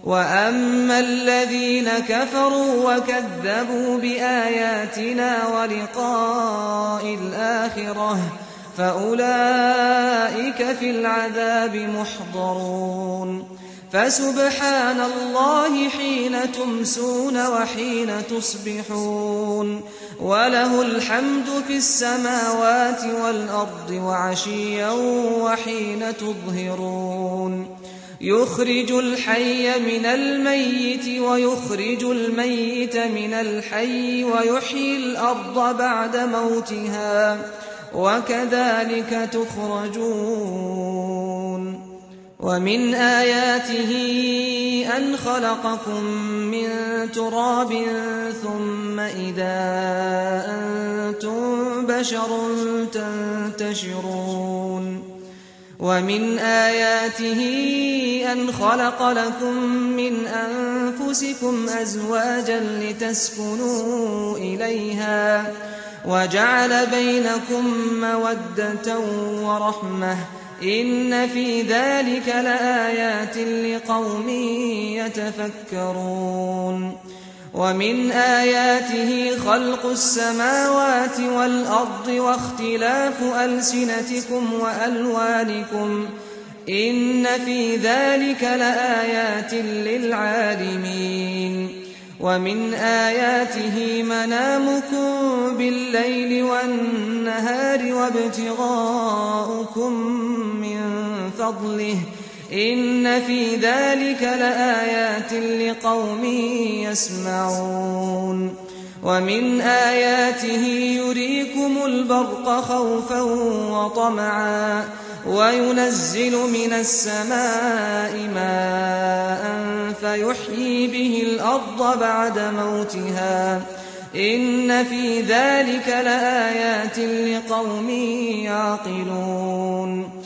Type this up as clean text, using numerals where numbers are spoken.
وَأَمَّا الَّذِينَ كَفَرُوا وَكَذَّبُوا بِآيَاتِنَا وَلِقَاءِ الْآخِرَةِ فَأُولَئِكَ فِي الْعَذَابِ مُحْضَرُونَ فَسُبْحَانَ اللَّهِ حِينَ تُمْسُونَ وَحِينَ تُصْبِحُونَ وَلَهُ الْحَمْدُ فِي السَّمَاوَاتِ وَالْأَرْضِ وَعَشِيًّا وَحِينَ تُظْهِرُونَ يُخْرِجُ الْحَيَّ مِنَ الْمَيِّتِ وَيُخْرِجُ الْمَيِّتَ مِنَ الْحَيِّ وَيُحْيِي الْأَرْضَ بَعْدَ مَوْتِهَا وَكَذَلِكَ تُخْرَجُونَ وَمِنْ آيَاتِهِ أَنْ خَلَقَكُم مِّن تُرَابٍ ثُمَّ إِذَا أَنتُم بَشَرٌ تَنتَشِرُونَ وَمِنْ آيَاتِهِ أَنْ خَلَقَ لَكُم مِّنْ أَنفُسِكُمْ أَزْوَاجًا لِّتَسْكُنُوا إِلَيْهَا وَجَعَلَ بَيْنَكُم مَّوَدَّةً وَرَحْمَةً ۚ إِنَّ فِي ذَلِكَ لَآيَاتٍ لِّقَوْمٍ يَتَفَكَّرُونَ وَمِنْ آيَاتِهِ خَلْقُ السَّمَاوَاتِ وَالْأَرْضِ وَاخْتِلَافُ أَلْسِنَتِكُمْ وَأَلْوَانِكُمْ ۚ إِنَّ فِي ذَلِكَ لَآيَاتٍ لِّلْعَالِمِينَ وَمِنْ آيَاتِهِ مَنَامُكُم بِاللَّيْلِ وَالنَّهَارِ وَابْتِغَاؤُكُم مِّن فَضْلِهِ ۚ إِنَّ فِي ذَلِكَ لَآيَاتٍ لِّقَوْمٍ يَسْمَعُونَ وَمِنْ آيَاتِهِ يُرِيكُمُ الْبَرْقَ خَوْفًا وَطَمَعًا وَيُنَزِّلُ مِنَ السَّمَاءِ مَاءً فَيُحْيِي بِهِ الْأَرْضَ بَعْدَ مَوْتِهَا ۚ إِنَّ فِي ذَلِكَ لَآيَاتٍ لِّقَوْمٍ يَعْقِلُونَ